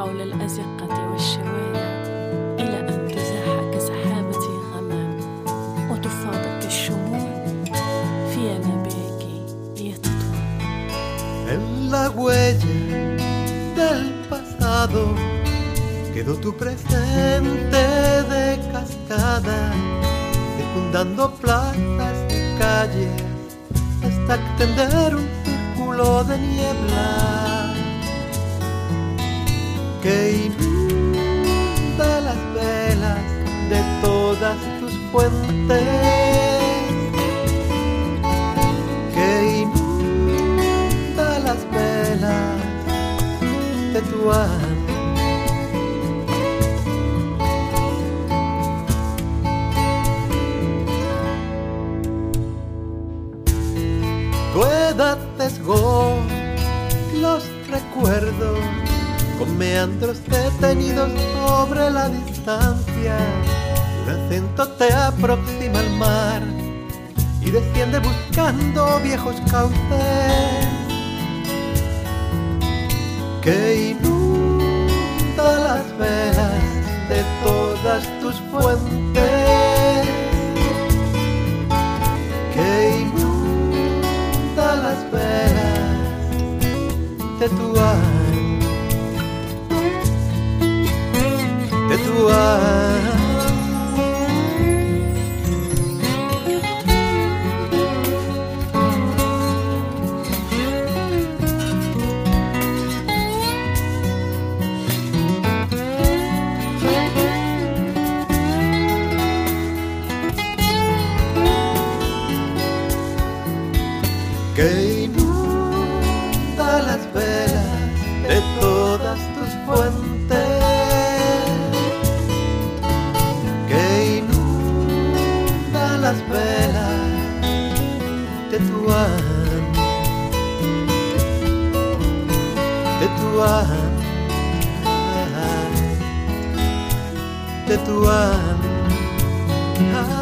حول الأزقة والشوارع إلى أن تزاح كسحابة غمام وتفاض كالشموع في ينابيعك ليتطوى. En la huella del pasado quedó tu presente de cascada, circundando plazas y calles hasta extender un círculo de niebla que inunda las velas de todas tus fuentes, que inunda las velas de tu alma. Tu edad sesgó los recuerdos con meandros detenidos sobre la distancia. Un acento te aproxima al mar y desciende buscando viejos cauces que inunda las velas de todas tus fuentes, que inunda las velas de tu alma, de tu alma. Que inunda las velas de todas tus fuentes, que inunda las velas de tu alma, de tu alma, de tu alma.